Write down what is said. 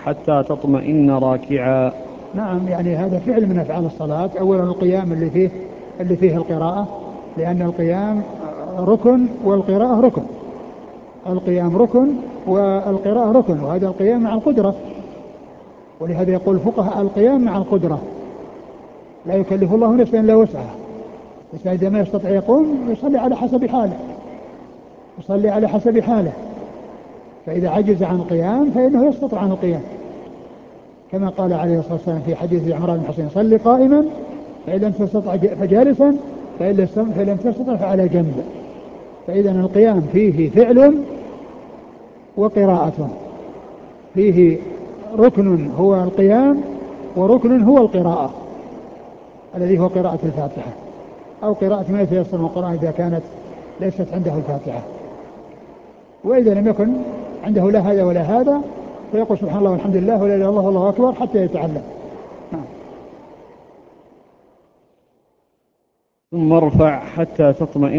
حتى تطمئن راكعا. نعم، يعني هذا فعل من أفعال الصلاة. أولا القيام اللي فيه القراءة، لأن القيام ركن والقراءة ركن. القيام ركن والقراءة ركن، وهذا القيام مع القدرة، ولهذا يقول الفقهاء القيام مع القدرة، لا يكلف الله نفسا إلا وسعها. إذا ما يستطيع يقوم يصلي على حسب حاله، فإذا عجز عن القيام فإنه يسقط عن القيام، كما قال عليه الصلاة والسلام في حديث عمران بن حسين: صل قائما فإن لم تستطع فجالسا فإن لم تستطع فعلى جنب. فإذا القيام فيه فعل وقراءة، فيه ركن هو القيام، وركن هو القراءة الذي هو قراءة الفاتحة أو قراءة ما يتيسر من القرآن إذا كانت ليست عنده الفاتحة. وإذا لم يكن عنده لا هذا ولا هذا فيقول سبحان الله والحمد لله ولا إله إلا الله والله أكبر حتى يتعلم. ثم ارفع حتى تطمئن